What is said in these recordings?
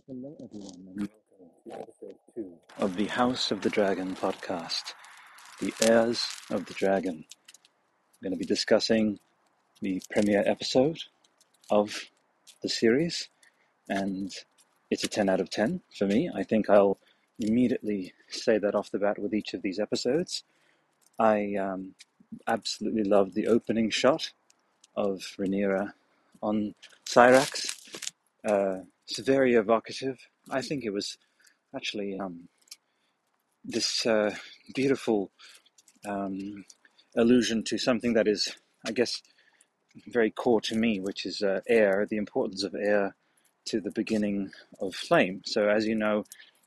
Hello, everyone, and welcome to episode 2 of the House of the Dragon podcast, The Heirs of the Dragon. I'm going to be discussing the premiere episode of the series, and it's a 10 out of 10 for me. I think I'll immediately say that off the bat with each of these episodes. I absolutely loved the opening shot of Rhaenyra on Syrax. It's very evocative. I think it was actually this beautiful allusion to something that is, I guess, very core to me, which is air, the importance of air to the beginning of flame. So as you know,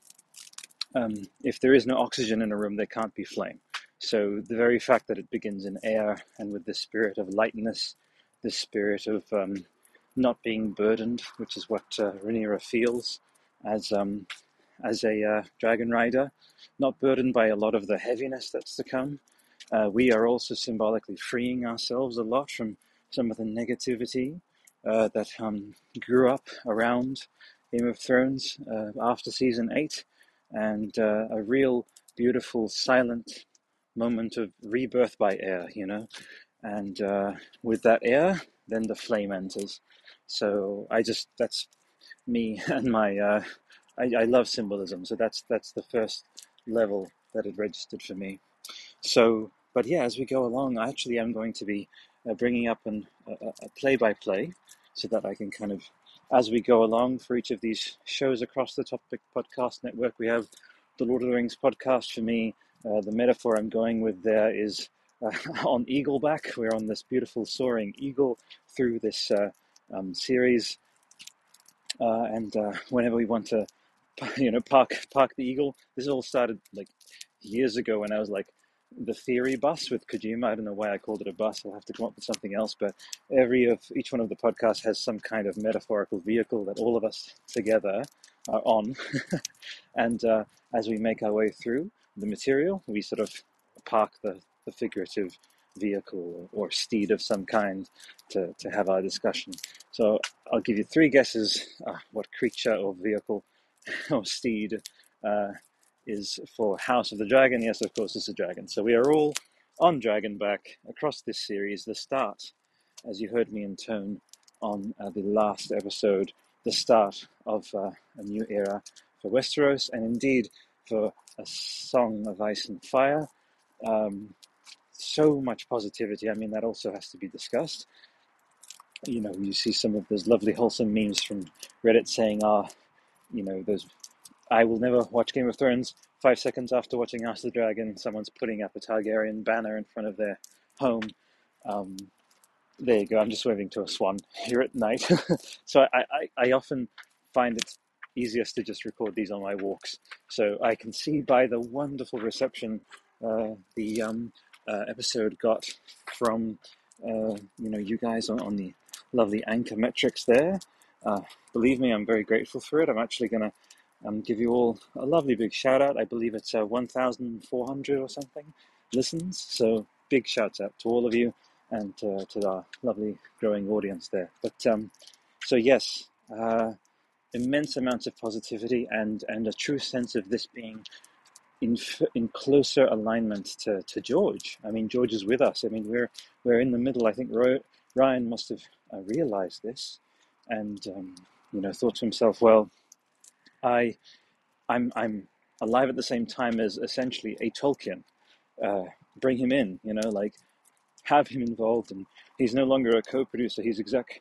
if there is no oxygen in a room, there can't be flame. So the very fact that it begins in air and with the spirit of lightness, the spirit of not being burdened, which is what Rhaenyra feels as a dragon rider, not burdened by a lot of the heaviness that's to come. We are also symbolically freeing ourselves a lot from some of the negativity that grew up around Game of Thrones after season 8, and a real beautiful silent moment of rebirth by air, and with that air, then the flame enters. So that's me and my I love symbolism, so that's the first level that it registered for me. So, but yeah, as we go along, I actually am going to be bringing up a play-by-play so that I can kind of, as we go along for each of these shows across the Topic Podcast Network, we have the Lord of the Rings podcast. For me, the metaphor I'm going with there is on eagleback. We're on this beautiful soaring eagle through this series, and whenever we want to park the eagle. This all started like years ago when I was like the theory bus with Kojima. I don't know why I called it a bus. I'll have to come up with something else. But each one of the podcasts has some kind of metaphorical vehicle that all of us together are on. And as we make our way through the material, we sort of park the figurative vehicle or steed of some kind to have our discussion. So I'll give you 3 guesses what creature or vehicle or steed is for House of the Dragon. Yes, of course, it's a dragon. So we are all on Dragonback across this series. The start, as you heard me intone on the last episode, the start of a new era for Westeros, and indeed for a Song of Ice and Fire. So much positivity. I mean, that also has to be discussed. You see some of those lovely wholesome memes from Reddit saying, those I will never watch Game of Thrones. 5 seconds after watching House of the Dragon, someone's putting up a Targaryen banner in front of their home. There you go. I'm just waving to a swan here at night. So I often find it easiest to just record these on my walks. So I can see by the wonderful reception the episode got from you guys on the lovely anchor metrics there. Believe me, I'm very grateful for it. I'm actually going to give you all a lovely big shout out. I believe it's 1,400 or something listens. So big shouts out to all of you and to our lovely growing audience there. But so yes, immense amounts of positivity and a true sense of this being in closer alignment to George. I mean, George is with us. I mean, we're in the middle. I think Ryan must have realized this and thought to himself, well, I'm alive at the same time as essentially a Tolkien. Bring him in, have him involved, and he's no longer a co-producer. He's exec.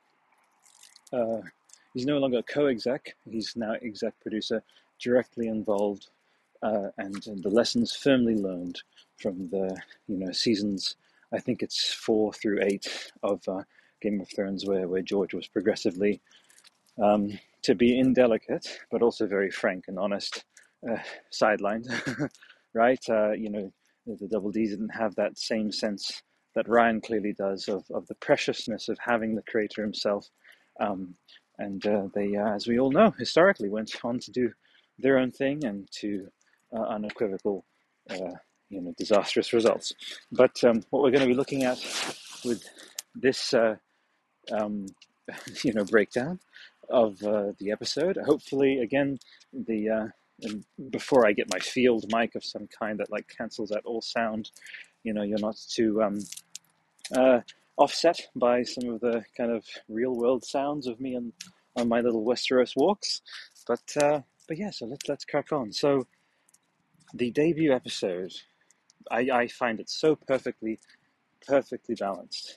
He's no longer a co-exec. He's now exec producer, directly involved, and the lessons firmly learned from the seasons. I think it's 4 through 8 of Game of Thrones, where George was progressively, to be indelicate, but also very frank and honest, sidelined, right? The Double D didn't have that same sense that Ryan clearly does of the preciousness of having the creator himself. And they, as we all know, historically went on to do their own thing and to unequivocal, disastrous results. But what we're going to be looking at with this, breakdown of the episode. Hopefully, again, and before I get my field mic of some kind that like cancels out all sound, you're not too uh, offset by some of the kind of real world sounds of me on my little Westeros walks. But yeah, so let's crack on. So the debut episode, I find it so perfectly balanced.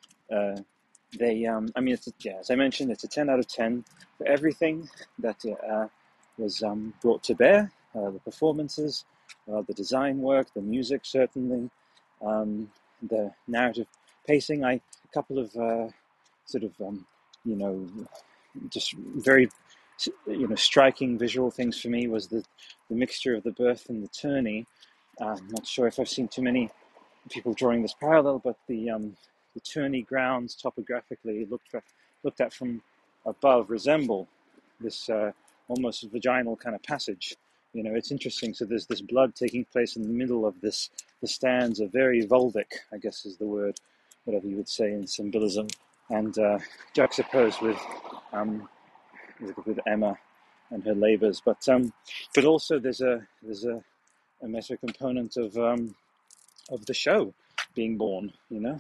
I mean, as I mentioned, it's a 10 out of 10 for everything that was brought to bear, the performances, the design work, the music, certainly, the narrative pacing. A couple of sort of, you know, just very, striking visual things for me was the mixture of the birth and the tourney. I'm not sure if I've seen too many people drawing this parallel, but the tourney grounds topographically looked at from above resemble this almost vaginal kind of passage. It's interesting. So there's this blood taking place in the middle of this. The stands are very vulvic, I guess is the word, whatever you would say in symbolism, and juxtaposed with Emma and her labors. But also there's a meta component of the show being born,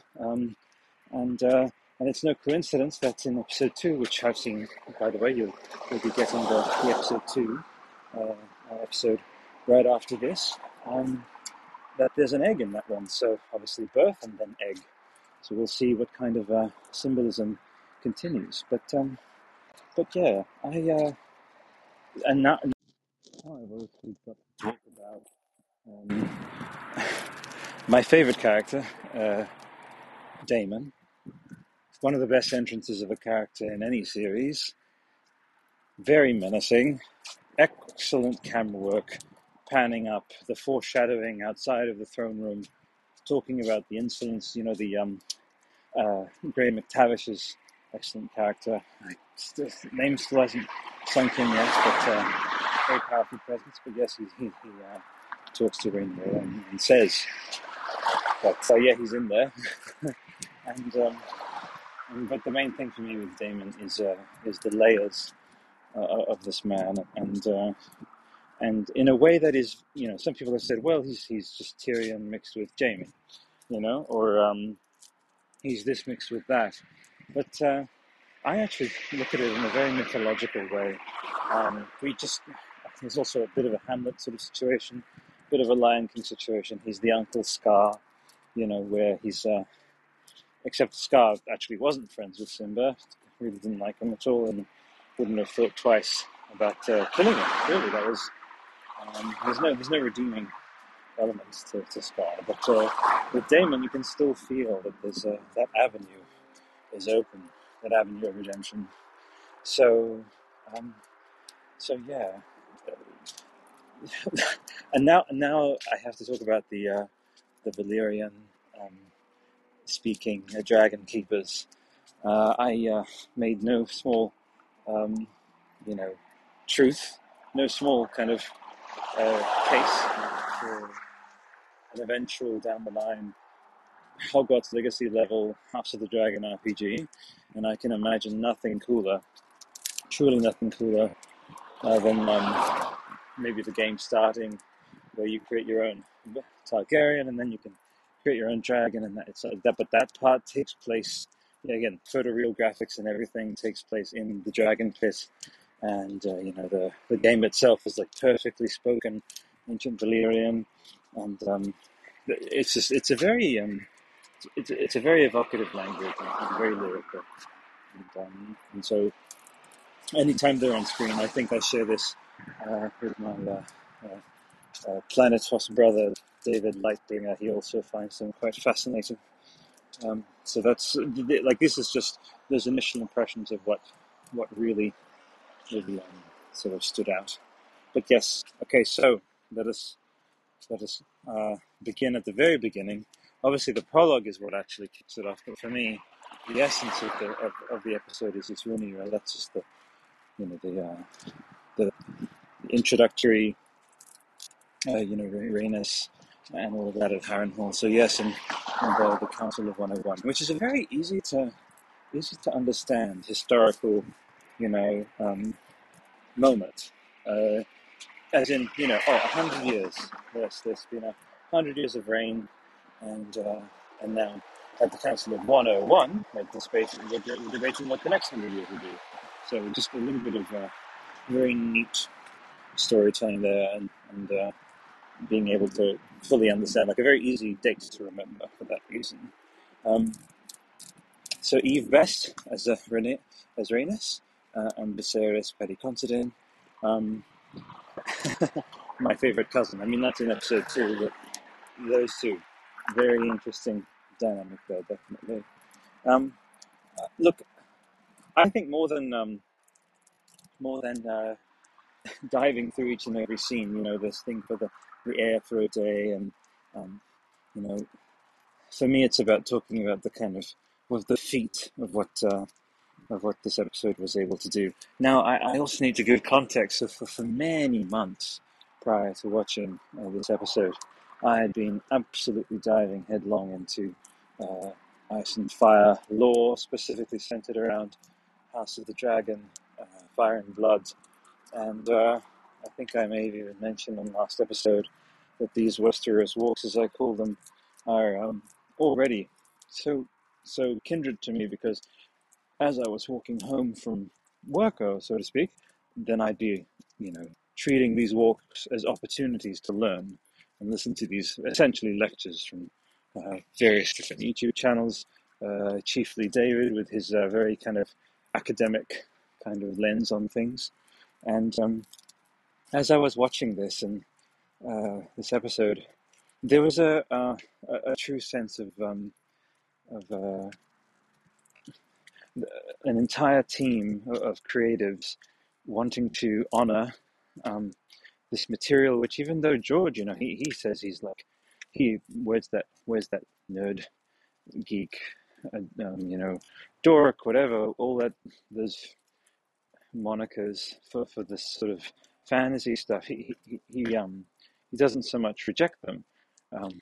and it's no coincidence that in episode 2, which I've seen, by the way, you'll be getting the episode 2 episode right after this, that there's an egg in that one. So obviously birth and then egg. So we'll see what kind of symbolism continues. But yeah, and now we've got to talk about um, my favorite character, Daemon. One of the best entrances of a character in any series. Very menacing, excellent camera work, panning up, the foreshadowing outside of the throne room, talking about the insolence, Graham McTavish's excellent character. The name still hasn't sunk in yet, but very powerful presence. But yes, he talks to Rhaenyra and says, yeah, he's in there. But the main thing for me with Daemon is the layers of this man, and in a way that is, some people have said, well, he's just Tyrion mixed with Jaime, or he's this mixed with that. But I actually look at it in a very mythological way. There's also a bit of a Hamlet sort of situation, a bit of a Lion King situation. He's the Uncle Scar, where he's, except Scar actually wasn't friends with Simba, really didn't like him at all, and wouldn't have thought twice about killing him. Really, that was there's no redeeming elements to Scar, but with Daemon, you can still feel that there's that avenue is open, that avenue of redemption. So, yeah, and now I have to talk about the Valyrian speaking dragon keepers. I made no small, you know, truth, no small kind of case for an eventual down the line Hogwarts Legacy level House of the Dragon RPG, and I can imagine nothing cooler, truly nothing cooler than maybe the game starting where you create your own Targaryen, and then you can create your own dragon, and it's like that. But that part takes place, again, photoreal graphics and everything takes place in the Dragon Pit, and the game itself is like perfectly spoken ancient Valyrian, and it's a very it's a very evocative language and very lyrical, and so anytime they're on screen, I think I share this with my Planetos brother David Lightbringer. He also finds them quite fascinating. So that's like, this is just those initial impressions of what really sort of stood out. But yes, okay. So let us begin at the very beginning. Obviously, the prologue is what actually kicks it off. But for me, the essence of the episode is it's Rhaenyra. That's just the introductory, Rhaenys and all of that at Harrenhal. So yes, and the Council of 101, which is a very easy to understand historical moment. As in, 100 years. There's been 100 years of rain, and now at the Council of 101, like the space, we're debating what the next 100 years will be. So just a little bit of very neat storytelling there, and being able to fully understand, like a very easy date to remember for that reason. So Eve Best as Rhaenys, and Viserys Petty um, my favorite cousin. I mean, that's in episode 2, but those two, very interesting dynamic there, definitely. Um, Look, I think more than diving through each and every scene, this thing for the air for a day, and um, you know, for me, it's about talking about the kind of the feat of what this episode was able to do. Now, I also need to give context. So for many months prior to watching this episode, I had been absolutely diving headlong into uh, Ice and Fire lore, specifically centered around House of the Dragon, Fire and Blood, and I think I may have even mentioned on the last episode that these Westeros walks, as I call them, are already so kindred to me, because as I was walking home from work, so to speak, then I'd be, treating these walks as opportunities to learn and listen to these essentially lectures from various different YouTube channels, chiefly David with his very kind of academic kind of lens on things. And as I was watching this episode, there was a true sense of an entire team of creatives wanting to honor this material, which, even though George, he says he's like, where's that nerd geek, dork, whatever, all that, those monikers for this sort of fantasy stuff. He doesn't so much reject them, um,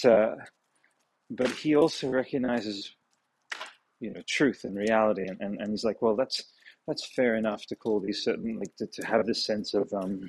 but he also recognizes truth and reality, and he's like, well, that's fair enough to call these certain, like, to have this sense of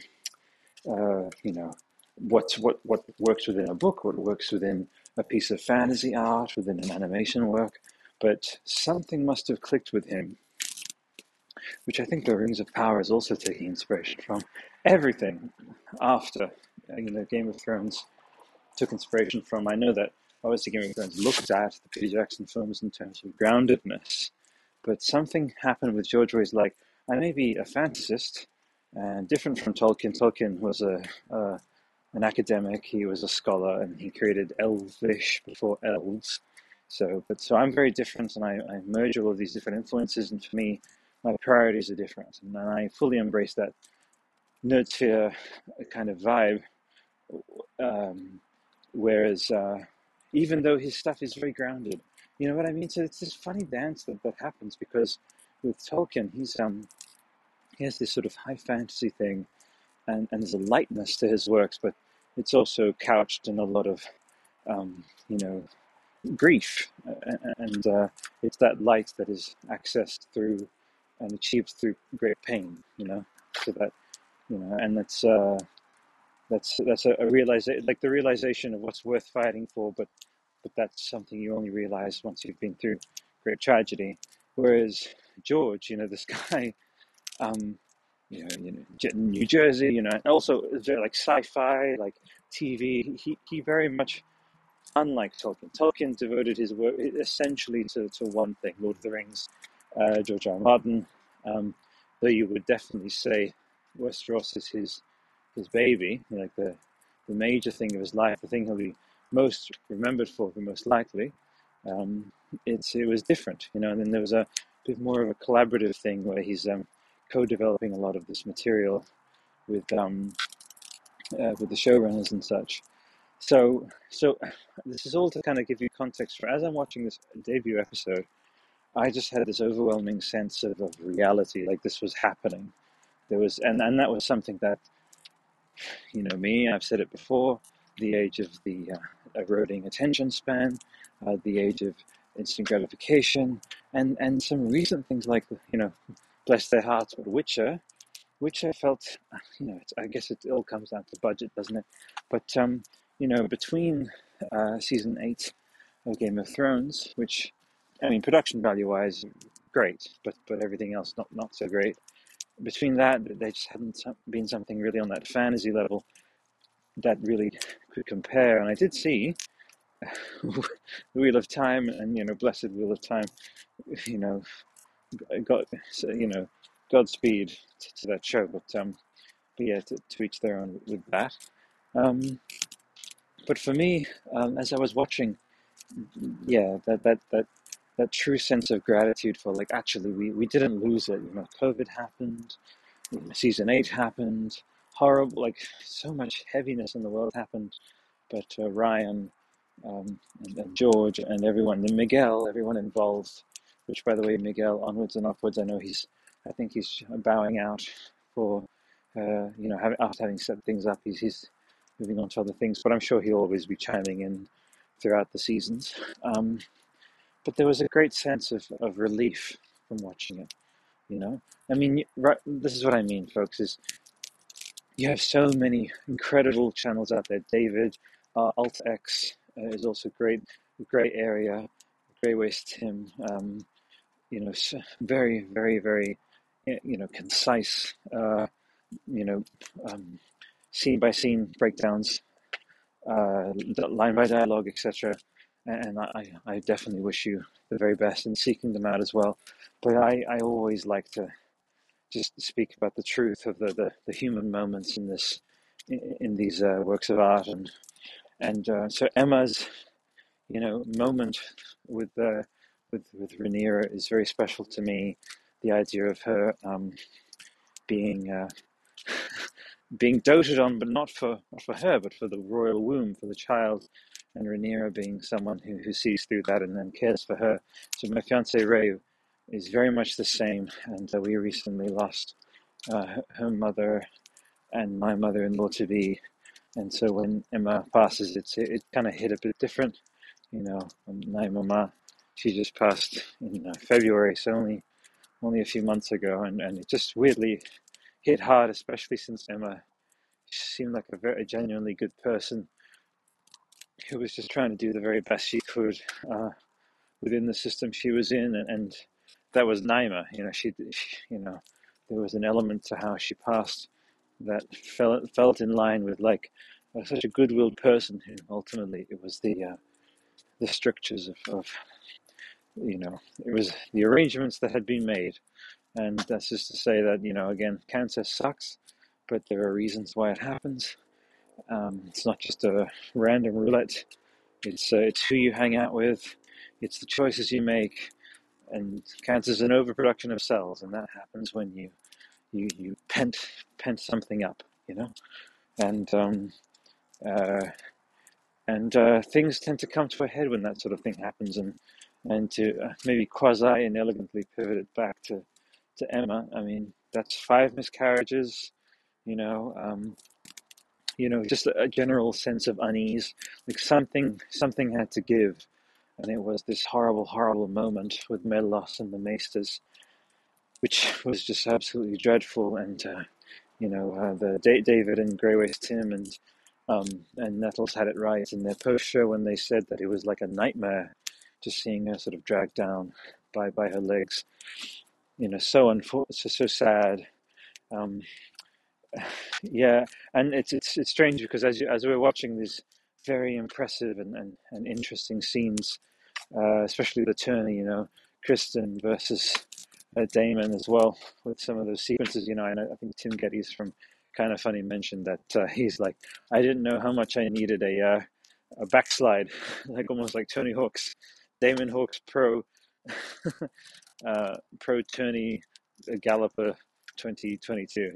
uh, you know what works within a book, what works within a piece of fantasy art, within an animation work. But something must have clicked with him, which I think the Rings of Power is also taking inspiration from. Everything after Game of Thrones took inspiration from. I know that obviously Game of Thrones looked at the Peter Jackson films in terms of groundedness, but something happened with George where he's like, I may be a fantasist and different from Tolkien. Tolkien was an academic, he was a scholar, and he created Elvish before elves. So I'm very different, and I merge all of these different influences, and for me, my priorities are different, and I fully embrace that nerdsphere kind of vibe. Um, Whereas, even though his stuff is very grounded, you know what I mean? So it's this funny dance that happens, because with Tolkien, he has this sort of high fantasy thing, and there's a lightness to his works, but it's also couched in a lot of, um, you know, grief, and it's that light that is accessed through and achieved through great pain, so that, and that's a realization, like the realization of what's worth fighting for, but that's something you only realize once you've been through great tragedy. Whereas George, this guy, um, New Jersey, and also very like sci-fi, like TV. He very much, unlike Tolkien. Tolkien devoted his work essentially to one thing: Lord of the Rings, George R. R. Martin. Though you would definitely say Westeros is his baby, like the major thing of his life, the thing he'll be most remembered for, the most likely. Um, it was different, and then there was a bit more of a collaborative thing where he's co-developing a lot of this material with the showrunners and such. So this is all to kind of give you context for, as I'm watching this debut episode, I just had this overwhelming sense of reality, like this was happening. There was, and that was something that, me, I've said it before, the age of the eroding attention span, the age of instant gratification, and some recent things like, bless their hearts. But Witcher felt, I guess it all comes down to budget, doesn't it? But between season 8 of Game of Thrones, which, I mean, production value wise, great, but everything else not so great. Between that, they just hadn't been something really on that fantasy level that really could compare. And I did see the Wheel of Time, and Blessed Wheel of Time. You know, got Godspeed to that show, but yeah, to each their own with that. But for me, as I was watching, yeah, that true sense of gratitude for, like, actually we didn't lose it. COVID happened, season 8 happened, horrible, like, so much heaviness in the world happened, but Ryan, and George and everyone, and Miguel, everyone involved. Which, by the way, Miguel, onwards and upwards. I think he's bowing out for, after having set things up, he's moving on to other things. But I'm sure he'll always be chiming in throughout the seasons. But there was a great sense of relief from watching it. I mean, right, this is what I mean, folks. Is you have so many incredible channels out there. David, AltX is also great, great area. Grey Waste Tim, very, very, very, concise, scene by scene breakdowns, line by dialogue, etc. And I definitely wish you the very best in seeking them out as well. But I always like to just speak about the truth of the human moments in these works of art, and so Emma's moment with Rhaenyra is very special to me. The idea of her being being doted on, but not for her, but for the royal womb, for the child, and Rhaenyra being someone who sees through that and then cares for her. So my fiance Ray is very much the same, and we recently lost her mother and my mother-in-law to be, and so when Emma passes, it kind of hit a bit different. My mama, she just passed in February, so only a few months ago, and it just weirdly hit hard, especially since Emma seemed like a very genuinely good person who was just trying to do the very best she could within the system she was in, and that was Naima. There was an element to how she passed that felt in line with, like, such a good-willed person who ultimately it was the strictures of it was the arrangements that had been made. And that's just to say that, again, cancer sucks, but there are reasons why it happens. It's not just a random roulette. It's who you hang out with. It's the choices you make. And cancer is an overproduction of cells, and that happens when you pent something up, and things tend to come to a head when that sort of thing happens, and to maybe quasi inelegantly pivot it back to Emma. I mean, that's 5 miscarriages, just a general sense of unease, like something had to give, and it was this horrible moment with Medlos and the Maesters, which was just absolutely dreadful. And David and Grey Waste Tim and Nettles had it right in their post show when they said that it was like a nightmare, just seeing her sort of dragged down by her legs. So sad. Um, yeah, and it's strange because as we're watching these very impressive and interesting scenes, especially the tourney, Kristen versus Damon as well, with some of those sequences, and I think Tim Geddes from Kind of Funny mentioned that he's like, I didn't know how much I needed a backslide, like almost like Tony Hawk's, Damon Hawk's pro tourney Galloper 2022.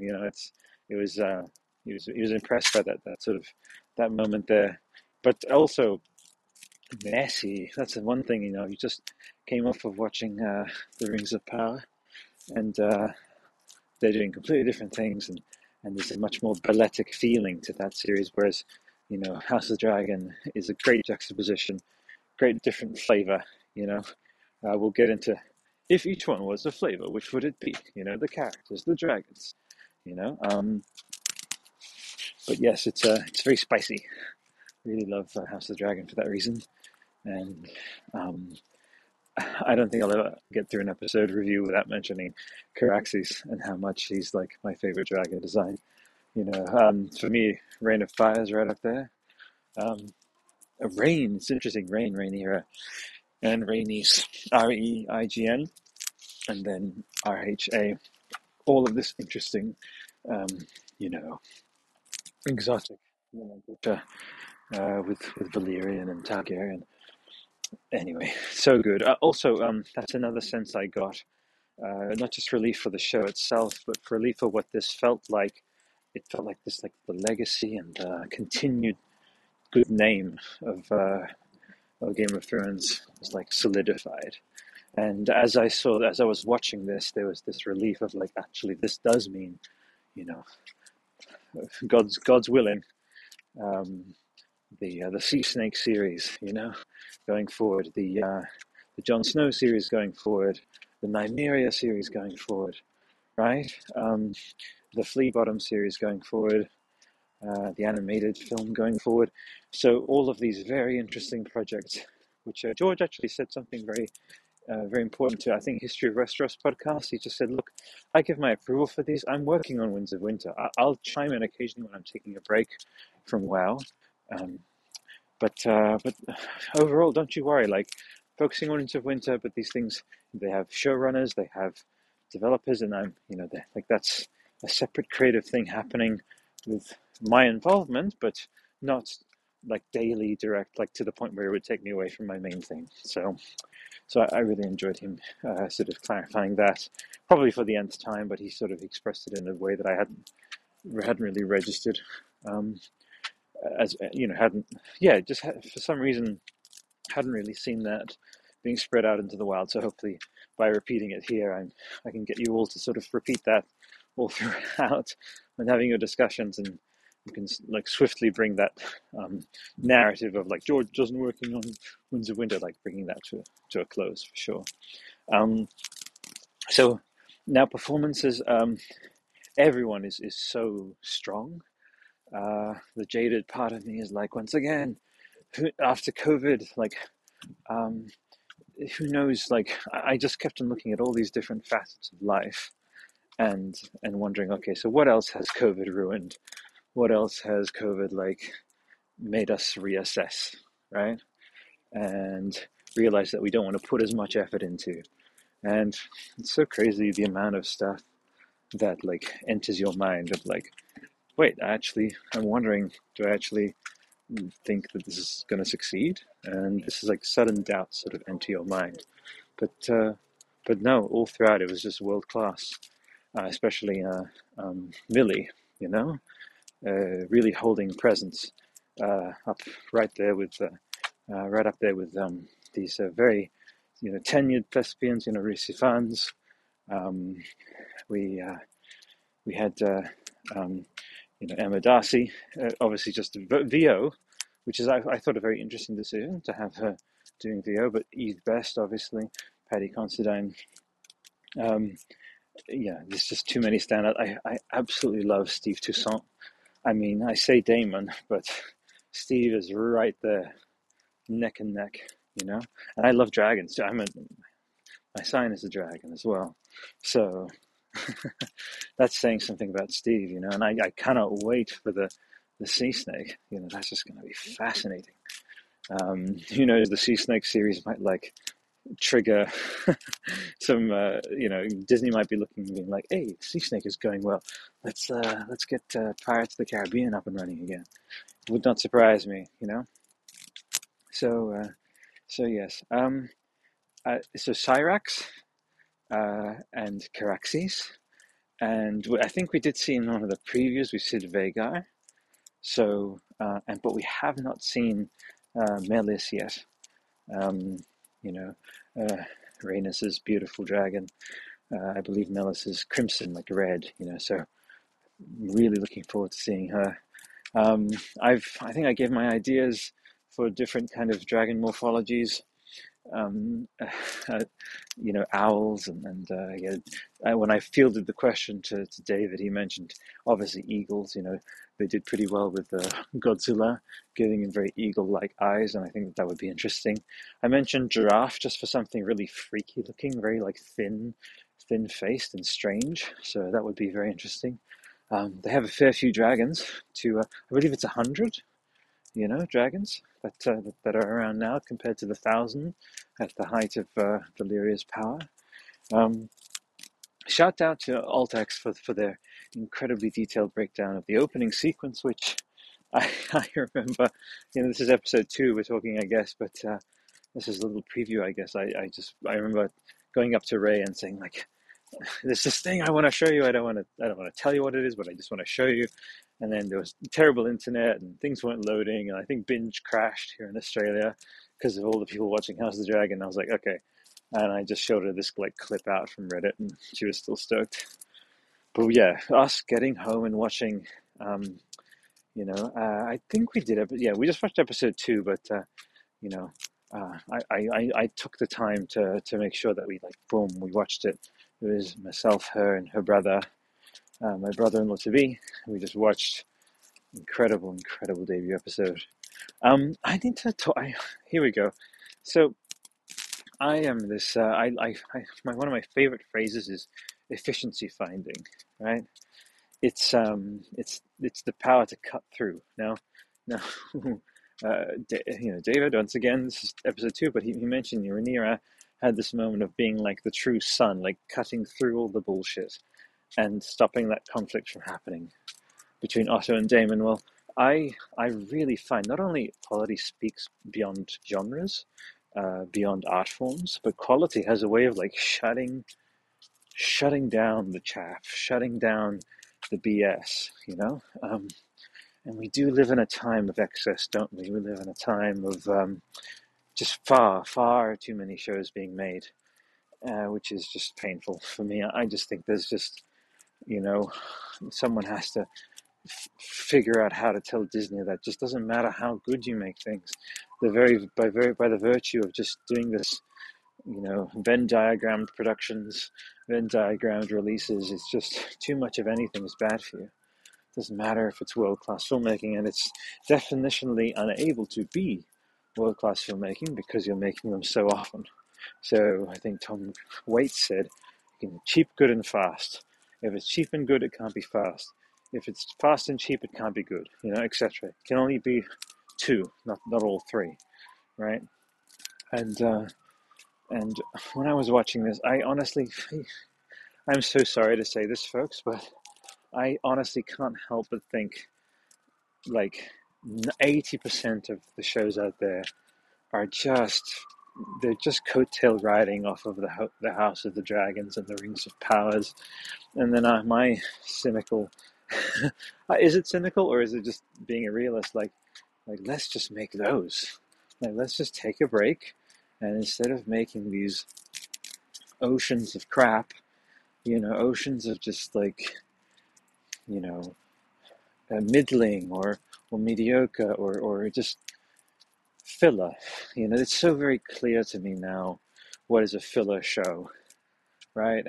He was impressed by that sort of that moment there, but also messy. That's the one thing. You just came off of watching the Rings of Power, and they're doing completely different things, and there's a much more balletic feeling to that series, whereas House of the Dragon is a great juxtaposition, great different flavor. We'll get into if each one was a flavor, which would it be? The characters, the dragons, you know. But yes, it's very spicy. Really love House of the Dragon for that reason, and um, I don't think I'll ever get through an episode review without mentioning Caraxes and how much he's like my favorite dragon design. For me, Reign of Fire is right up there. Um, Rain, it's interesting. Rhaenyra, and Rhaenys, Reign, and then Rha. All of this interesting, um, you know, exotic, with Valyrian and Targaryen. Anyway, so good. Also, that's another sense I got. Not just relief for the show itself, but for relief for what this felt like. It felt like this, like the legacy and continued good name of Game of Thrones was like solidified. And as I was watching this, there was this relief of like, actually, this does mean, you know, God's willing. Um, the Sea Snake series, going forward, the Jon Snow series going forward, the Nymeria series going forward, right? The Flea Bottom series going forward, the animated film going forward. So all of these very interesting projects, which George actually said something very important to, I think, History of Westeros podcast. He just said, look, I give my approval for these. I'm working on Winds of Winter. I'll chime in occasionally when I'm taking a break from WoW. Um, but overall, don't you worry. Like, focusing on Winds of Winter, but these things, they have showrunners, they have developers, and like that's a separate creative thing happening with my involvement, but not like daily direct, like to the point where it would take me away from my main thing. So I really enjoyed him sort of clarifying that, probably for the nth time, but he sort of expressed it in a way that I hadn't really registered, um, as hadn't, yeah, just for some reason hadn't really seen that being spread out into the wild. So hopefully, by repeating it here, I can get you all to sort of repeat that all throughout when having your discussions, and you can like swiftly bring that narrative of like George doesn't working on Winds of Winter, like bringing that to a close for sure. So now performances, everyone is so strong. The jaded part of me is like, once again, after COVID, like, who knows? Like, I just kept on looking at all these different facets of life, and wondering, okay, so what else has COVID ruined? What else has COVID like made us reassess, right? And realize that we don't want to put as much effort into. And it's so crazy the amount of stuff that like enters your mind of like, wait, I'm wondering, do I actually think that this is going to succeed? And this is like sudden doubt sort of enter your mind. But no, all throughout it was just world class, especially Millie, really holding presence up right there with right up there with these very tenured thespians, Risi fans. Um, we we had Emma Darcy, obviously just VO, which is I thought a very interesting decision to have her doing VO, but Eve Best, obviously, Paddy Considine. Yeah, there's just too many standouts. I absolutely love Steve Toussaint. I mean, I say Damon, but Steve is right there, neck and neck, And I love dragons. So my sign is a dragon as well. So that's saying something about Steve, And I cannot wait for the sea snake. That's just going to be fascinating. Who knows? The sea snake series might like trigger some. Disney might be looking and being like, "Hey, sea snake is going well. Let's get Pirates of the Caribbean up and running again." Would not surprise me, So yes. So Cyrax and Caraxes, and I think we did see in one of the previews we see Vhagar. So but we have not seen Melis yet. Um, you know, Rhaenys's beautiful dragon. I believe Melis is crimson, like red. So really looking forward to seeing her. I think I gave my ideas for different kind of dragon morphologies uh, owls yeah, when I fielded the question to David, he mentioned obviously eagles. They did pretty well with Godzilla, giving him very eagle-like eyes, and I think that would be interesting. I mentioned giraffe just for something really freaky looking, very like thin-faced and strange. So that would be very interesting. They have a fair few dragons. I believe it's 100 dragons that are around now compared to the 1,000 at the height of Valeria's power. Um, Shout out to Altex for their incredibly detailed breakdown of the opening sequence, which I remember. This is episode 2 we're talking, I guess, but this is a little preview, I guess. I remember going up to Ray and saying like, "There's this thing I want to show you. I don't want to tell you what it is, but I just want to show you." And then there was terrible internet and things weren't loading, and I think Binge crashed here in Australia because of all the people watching House of the Dragon. I was like, okay, and I just showed her this like clip out from Reddit, and she was still stoked. But yeah, us getting home and watching, I think we did it, but yeah, we just watched episode 2, but you know, I took the time to make sure that we like boom, we watched it. It was myself, her, and her brother, my brother-in-law to be. We just watched incredible debut episode. I need to talk. Here we go. So I am this. One of my favorite phrases is efficiency finding. Right? It's the power to cut through. Now, David. Once again, this is episode 2, but he mentioned Rhaenyra had this moment of being like the true sun, like cutting through all the bullshit and stopping that conflict from happening between Otto and Daemon. Well, I really find not only quality speaks beyond genres, beyond art forms, but quality has a way of like shutting down the chaff, shutting down the BS. And we do live in a time of excess, don't we? We live in a time of just far too many shows being made, which is just painful for me. I just think there's just someone has to figure out how to tell Disney that just doesn't matter how good you make things. By the virtue of just doing this, Venn diagrammed productions, Venn diagrammed releases, it's just too much of anything is bad for you. It doesn't matter if it's world class filmmaking, and it's definitionally unable to be world class filmmaking because you're making them so often. So I think Tom Waits said, "You can cheap, good, and fast. If it's cheap and good, it can't be fast. If it's fast and cheap, it can't be good, etc. It can only be 2, not all 3, right?" And when I was watching this, I'm so sorry to say this, folks, but I honestly can't help but think like 80% of the shows out there are they're just coattail riding off of the House of the Dragons and the Rings of Powers. And then my cynical, is it cynical or is it just being a realist? Like let's just make those. Like let's just take a break, and instead of making these oceans of crap, oceans of just like, middling or mediocre or just filler. It's so very clear to me now what is a filler show, right?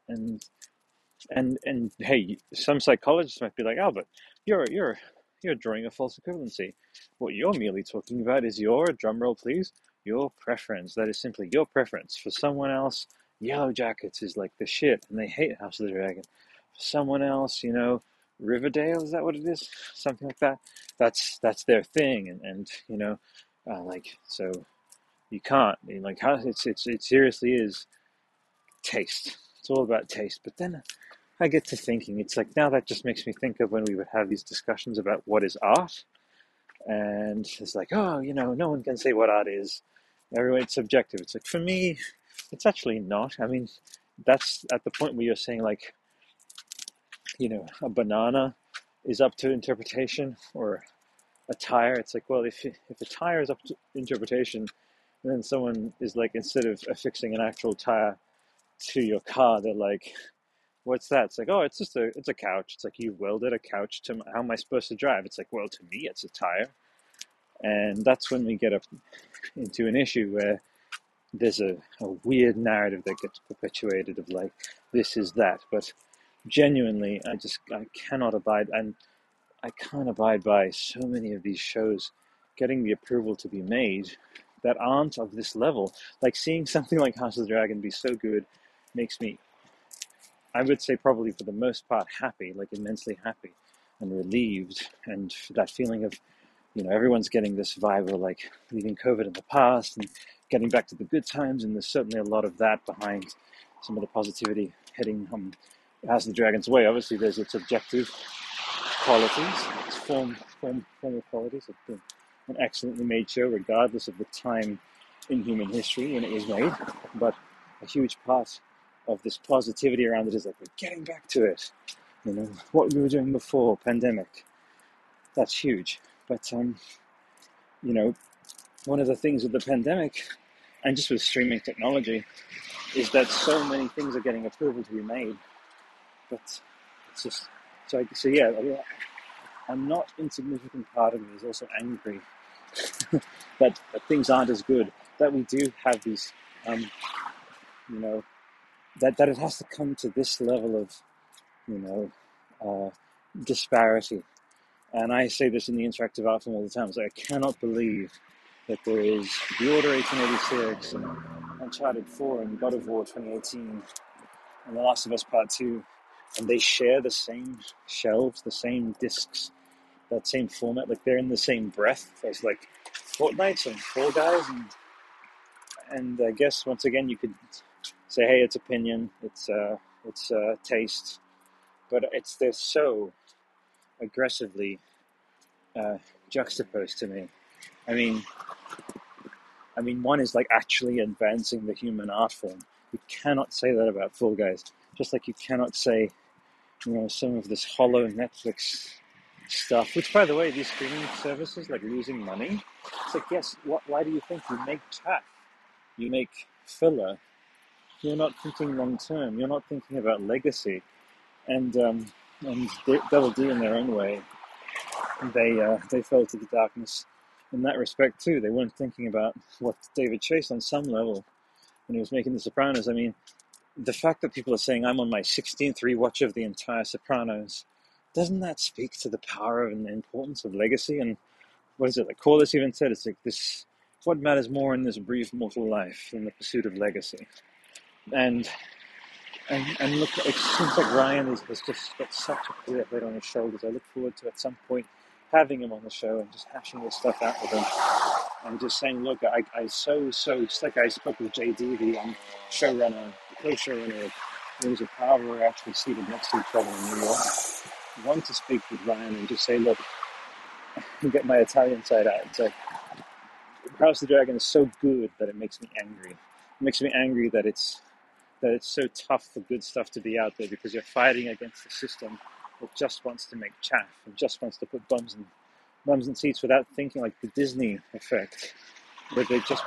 And hey, some psychologists might be like, "Oh, but you're drawing a false equivalency. What you're merely talking about is your drumroll, please. Your preference. That is simply your preference. For someone else, Yellow Jackets is like the shit, and they hate House of the Dragon. For someone else, Riverdale, is that what it is? Something like that. That's their thing, and like so you can't like how it seriously is taste. It's all about taste. But then I get to thinking, it's like now that just makes me think of when we would have these discussions about what is art, and it's like, oh, no one can say what art is. Everyone, it's subjective. It's like for me, it's actually not. I mean, that's at the point where you're saying like, a banana is up to interpretation or a tire. It's like, well, if a tire is up to interpretation, and then someone is like, instead of affixing an actual tire to your car, they're like, what's that? It's like, oh, it's a couch. It's like, you welded a couch to how am I supposed to drive? It's like, well, to me, it's a tire. And that's when we get up into an issue where there's a weird narrative that gets perpetuated of like this is that, but genuinely, I cannot abide, and I can't abide by so many of these shows getting the approval to be made that aren't of this level. Like seeing something like House of the Dragon be so good makes me, I would say, probably for the most part, happy, like immensely happy and relieved, and that feeling of, everyone's getting this vibe of like leaving COVID in the past and getting back to the good times. And there's certainly a lot of that behind some of the positivity heading House of the Dragon's way. Obviously, there's its objective qualities, its formal qualities. It's been an excellently made show, regardless of the time in human history when it was made. But a huge part of this positivity around it is like we're getting back to it. What we were doing before pandemic. That's huge. But one of the things with the pandemic and just with streaming technology is that so many things are getting approval to be made. But it's just so yeah. A not insignificant part of me is also angry that things aren't as good. That we do have these, you know, that it has to come to this level of, you know, disparity. And I say this in the interactive art form all the time. So I cannot believe that there is The Order 1886 and Uncharted 4 and God of War 2018 and The Last of Us Part 2, and they share the same shelves, the same discs, that same format. Like they're in the same breath as like Fortnite and Fall Guys, and I guess once again you could say, hey, it's opinion, it's taste, but they're so aggressively uh, juxtaposed to me. I mean, one is like actually advancing the human art form. You cannot say that about Fall Guys. Just like you cannot say, some of this hollow Netflix stuff. Which, by the way, these streaming services like losing money. It's like, yes. Why do you think you make chaff? You make filler. You're not thinking long term. You're not thinking about legacy. And Double D in their own way, they fell to the darkness in that respect too. They weren't thinking about what David Chase on some level when he was making The Sopranos. I mean, the fact that people are saying I'm on my 16th rewatch of the entire Sopranos, doesn't that speak to the power and the importance of legacy? And what is it like Corliss even said? It's like this: what matters more in this brief mortal life than the pursuit of legacy? And look, it seems like Ryan has just got such a clear head on his shoulders. I look forward to at some point having him on the show and just hashing this stuff out with him and just saying, look, it's like I spoke with JD, the showrunner, the co-showrunner of Rings of Power. We're actually seated next to each other in New York. I want to speak with Ryan and just say, look, get my Italian side out. It's like, House of the Dragon is so good that it makes me angry. It makes me angry that it's so tough for good stuff to be out there because you're fighting against a system that just wants to make chaff and just wants to put bums in seats without thinking, like the Disney effect, where they just,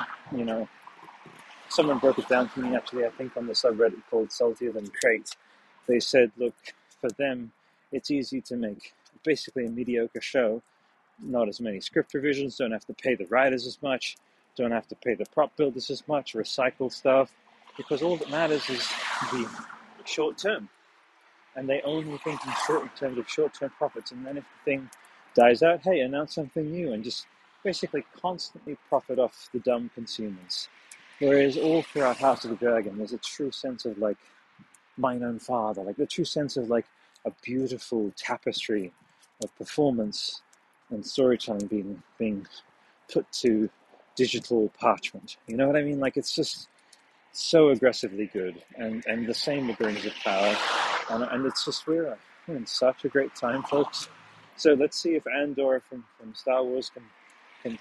someone broke it down to me actually, I think on the subreddit called Saltier Than Crate. They said, look, for them, it's easy to make basically a mediocre show, not as many script revisions, don't have to pay the writers as much, don't have to pay the prop builders as much, recycle stuff, because all that matters is the short term. And they only think in terms of short-term profits. And then if the thing dies out, hey, announce something new and just basically constantly profit off the dumb consumers. Whereas all throughout House of the Dragon, there's a true sense of like mine own father, like the true sense of like a beautiful tapestry of performance and storytelling being put to digital parchment. You know what I mean? Like it's just so aggressively good, and the same with Rings of Power, and it's just we're in such a great time, folks. So let's see if Andor from Star Wars can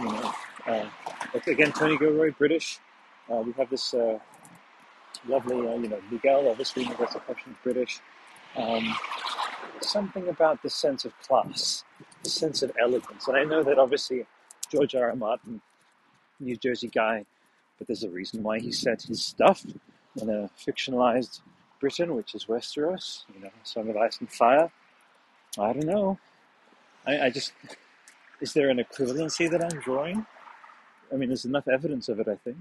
again, Tony Gilroy, British. We have this lovely Miguel, obviously Universal Question, British. Um, Something about the sense of class, the sense of elegance, and I know that obviously George R. R. Martin, New Jersey guy, but there's a reason why he set his stuff in a fictionalized Britain, which is Westeros, Song of Ice and Fire. I don't know. I just, is there an equivalency that I'm drawing? I mean, there's enough evidence of it, I think.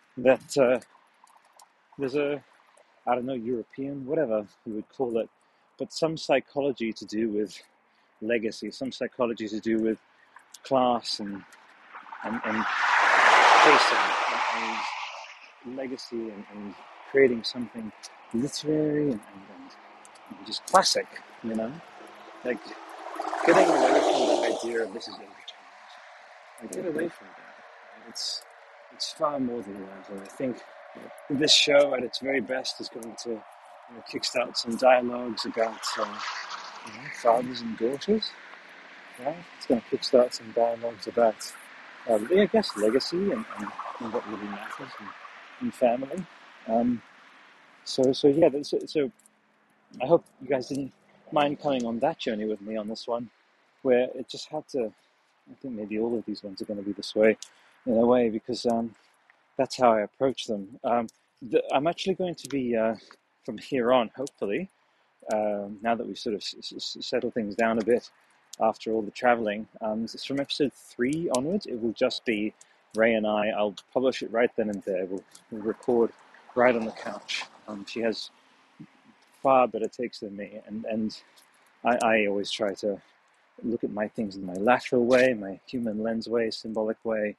that there's a, I don't know, European, whatever you would call it, but some psychology to do with legacy, some psychology to do with class and pacing and legacy and creating something literary and just classic, you know? Like getting away from the idea of this is entertainment. I get away from that. It's far more than that, and I think this show, at its very best, is going to kickstart some dialogues about fathers and daughters. Right? It's going to kickstart some dialogues about, I guess, legacy and what really matters in family. Um, so yeah. So I hope you guys didn't mind coming on that journey with me on this one, where it just had to. I think maybe all of these ones are going to be this way, in a way, because that's how I approach them. I'm actually going to be from here on, hopefully, now that we've sort of settled things down a bit after all the traveling. From episode 3 onwards, it will just be Ray and I. I'll publish it right then and there. We'll record right on the couch. She has far better takes than me, and I always try to look at my things in my lateral way, my human lens way, symbolic way.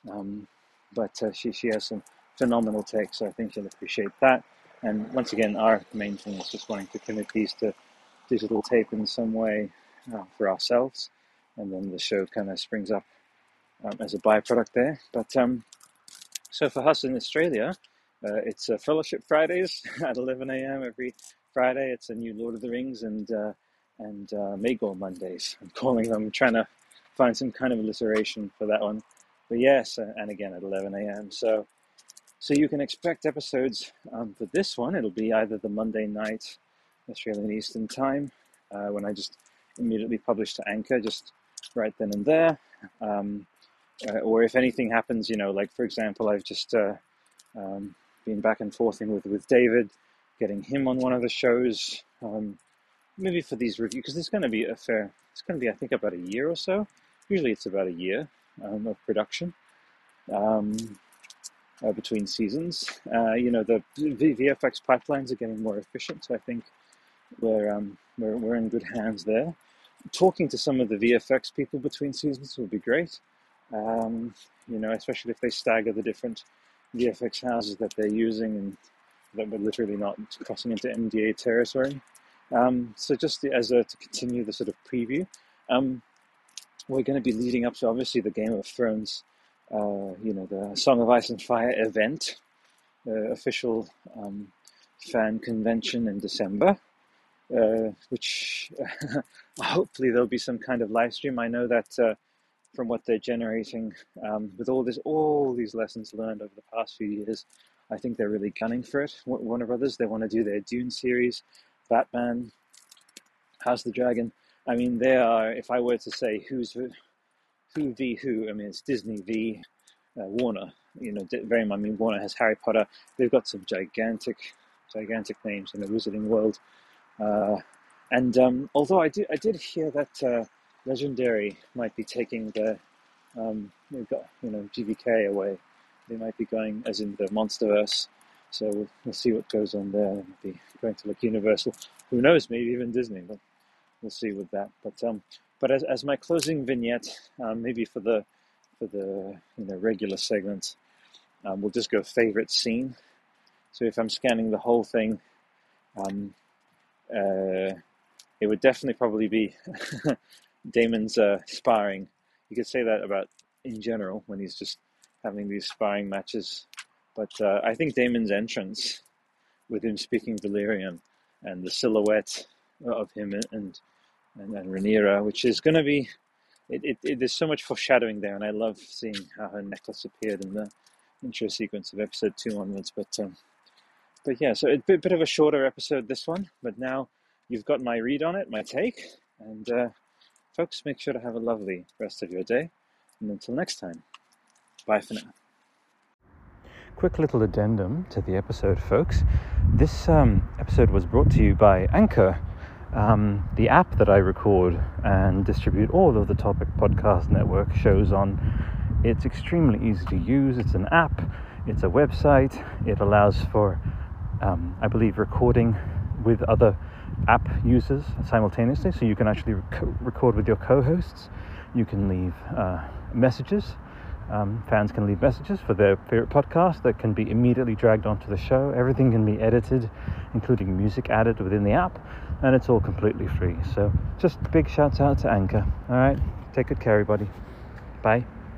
But she has some phenomenal takes, so I think you'll appreciate that. And once again, our main thing is just wanting to commit these to digital tape in some way for ourselves, and then the show kind of springs up as a byproduct there. But so for us in Australia, it's Fellowship Fridays at 11 a.m. every Friday. It's a new Lord of the Rings and Magor Mondays. I'm calling them, trying to find some kind of alliteration for that one. But yes, and again at 11 a.m. So you can expect episodes for this one. It'll be either the Monday night Australian Eastern Time, when I just immediately publish to Anchor, just right then and there. Or if anything happens, like for example, I've just been back and forthing with David, getting him on one of the shows, maybe for these reviews, because it's going to be it's going to be, I think, about a year or so. Usually it's about a year of production between seasons. The VFX pipelines are getting more efficient, so I think we're in good hands there. Talking to some of the VFX people between seasons will be great. Especially if they stagger the different VFX houses that they're using and that we're literally not crossing into NDA territory. So just to continue the sort of preview, we're going to be leading up to obviously the Game of Thrones, the Song of Ice and Fire event, official fan convention in December, which hopefully there'll be some kind of live stream. I know that from what they're generating, with all these lessons learned over the past few years, I think they're really gunning for it. Warner Brothers, they want to do their Dune series, Batman, House of the Dragon. I mean, they are, if I were to say who v who, I mean, it's Disney v Warner. Warner has Harry Potter. They've got some gigantic names in the wizarding world. Although I did hear that Legendary might be taking the GVK away. They might be going as in the Monsterverse. So we'll see what goes on there. They might be going to like Universal. Who knows? Maybe even Disney. But we'll see with that. But as my closing vignette, maybe for the regular segments, we'll just go favorite scene. So if I'm scanning the whole thing, it would definitely probably be Damon's sparring. You could say that about in general when he's just having these sparring matches. But I think Damon's entrance with him speaking Valyrian and the silhouette of him and Rhaenyra, which is going to be, there's so much foreshadowing there, and I love seeing how her necklace appeared in the intro sequence of episode 2 onwards. But yeah, so a bit of a shorter episode, this one, but now you've got my read on it, my take, and folks, make sure to have a lovely rest of your day, and until next time, bye for now. Quick little addendum to the episode, folks. This episode was brought to you by Anchor, the app that I record and distribute all of the Topic Podcast Network shows on. It's extremely easy to use. It's an app. It's a website. It allows for, I believe, recording with other app users simultaneously, so you can actually record with your co-hosts. You can leave messages. Fans can leave messages for their favorite podcast that can be immediately dragged onto the show. Everything can be edited, including music added within the app, and it's all completely free. So just big shouts out to Anchor. All right, take good care, everybody. Bye.